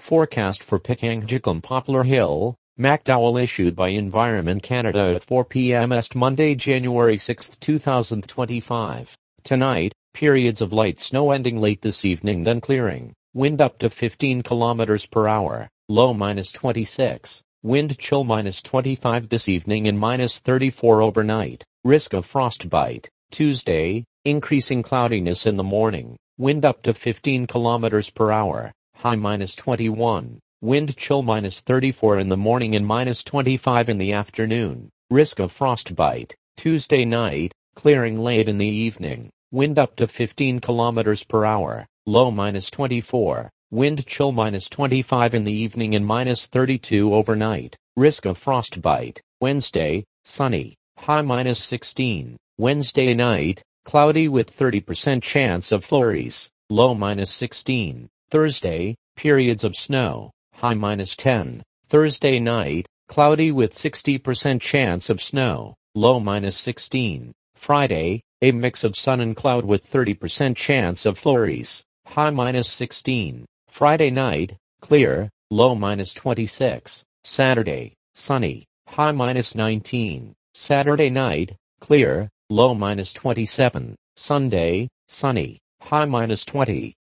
Forecast for Pikangikum Poplar Hill, McDowell issued by Environment Canada at 4 p.m. Est Monday, January 6, 2025. Tonight, periods of light snow ending late this evening then clearing. Wind up to 15 km per hour, low -26. Wind chill -25 this evening and -34 overnight. Risk of frostbite. Tuesday, increasing cloudiness in the morning. Wind up to 15 km per hour, high -21. Wind chill -34 in the morning and -25 in the afternoon. Risk of frostbite. Tuesday night, clearing late in the evening. Wind up to 15 km per hour, low -24. Wind chill -25 in the evening and -32 overnight. Risk of frostbite. Wednesday, sunny, high -16. Wednesday night, cloudy with 30% chance of flurries, low -16. Thursday, periods of snow, high -10. Thursday night, cloudy with 60% chance of snow, low -16. Friday, a mix of sun and cloud with 30% chance of flurries, high -16. Friday night, clear, low -26. Saturday, sunny, high -19. Saturday night, clear, low -27. Sunday, sunny, high -20.